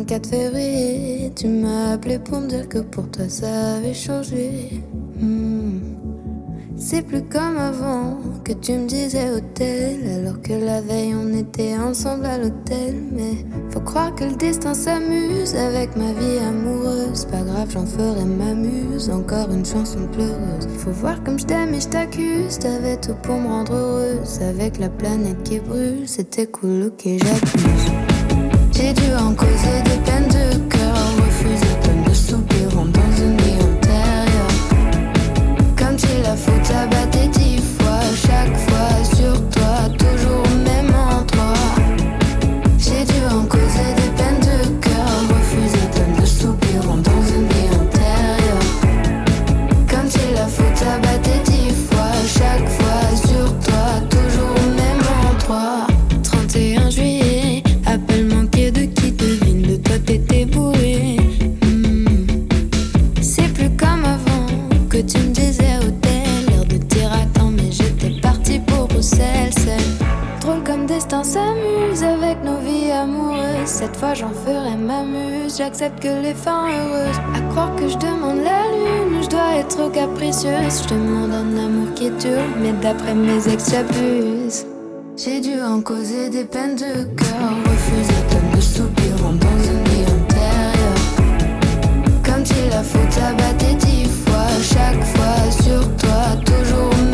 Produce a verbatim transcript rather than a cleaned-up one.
vingt-quatre février, tu m'as appelé pour me dire que pour toi ça avait changé. Hmm. C'est plus comme avant que tu me disais hôtel, alors que la veille on était ensemble à l'hôtel. Mais faut croire que le destin s'amuse avec ma vie amoureuse. Pas grave, j'en ferai ma muse, encore une chanson pleureuse. Faut voir comme je t'aime et je t'accuse, t'avais tout pour me rendre heureuse. Avec la planète qui brûle, c'était cool, ok j'accuse. J'ai dû en causer des peines de cœur, refuser plein de soupirs en dans une vie antérieure. Comme si la faute abattait dix fois, chaque fois sur toi, toujours au même endroit. J'ai dû en causer des peines de cœur, refuser plein de soupirs en dans une vie antérieure. Comme si la faute abattait dix fois, chaque fois sur toi, toujours au même endroit. trente et un juillet, appel manqué de qui devine, de toi t'étais bourré. hmm. C'est plus comme avant que tu me disais hôtel, l'air de dire attends mais j'étais partie pour Bruxelles seule. Drôle comme destin s'amuse avec nos vies amoureuses. Cette fois j'en ferai ma muse, j'accepte que les fins heureuses. À croire que je demande la lune, je dois être capricieuse. Je demande un amour qui dure, mais d'après mes ex j'abuse. J'ai dû en causer des peines de cœur, refuser plein de soupirs en dans une vie antérieure. Comme si la faute abattait dix fois, chaque fois sur toi, toujours